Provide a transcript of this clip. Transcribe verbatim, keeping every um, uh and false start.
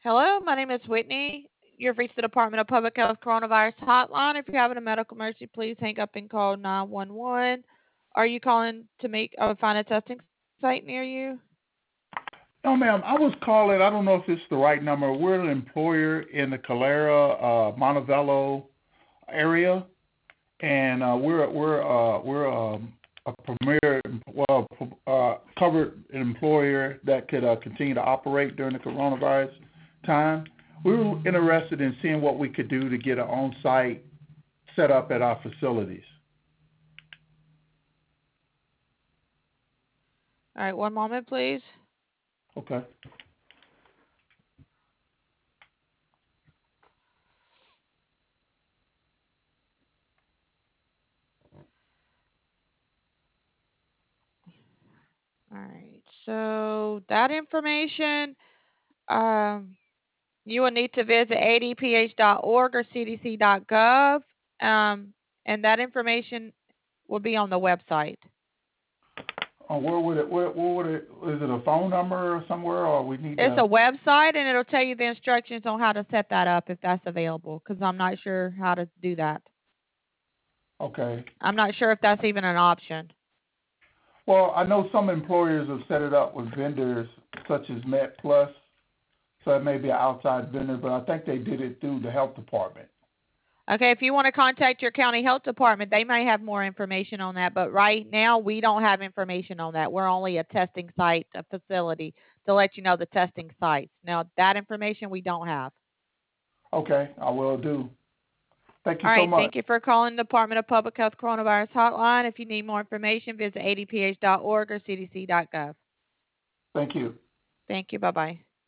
Hello, my name is Whitney. You've reached the Department of Public Health Coronavirus Hotline. If you're having a medical emergency, please hang up and call nine one one. Are you calling to make uh, find a testing site near you? No, ma'am. I was calling. I don't know if it's the right number. We're an employer in the Calera, uh, Montevallo area, and uh, we're we're uh, we're um, a premier, well, uh, covered employer that could uh, continue to operate during the coronavirus time. We were interested in seeing what we could do to get an on-site set up at our facilities. All right, one moment, please. Okay. All right, so that information, um, you will need to visit a d p h dot org or c d c dot gov, um, and that information will be on the website. Uh, where would it? Where, where would it? Is it a phone number or somewhere, or we need It's to? a website, and it'll tell you the instructions on how to set that up if that's available, because I'm not sure how to do that. Okay. I'm not sure if that's even an option. Well, I know some employers have set it up with vendors such as MedPlus, so it may be an outside vendor, but I think they did it through the health department. Okay, if you want to contact your county health department, they may have more information on that, but right now we don't have information on that. We're only a testing site, a facility to let you know the testing sites. Now, that information we don't have. Okay, I will do. Thank you All so right, much. thank you for calling the Department of Public Health Coronavirus Hotline. If you need more information, visit a d p h dot org or c d c dot gov. Thank you. Thank you. Bye-bye.